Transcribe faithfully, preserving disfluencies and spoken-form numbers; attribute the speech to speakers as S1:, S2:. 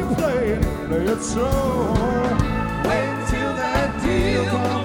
S1: play it, play it slow. Wait till that deal comes.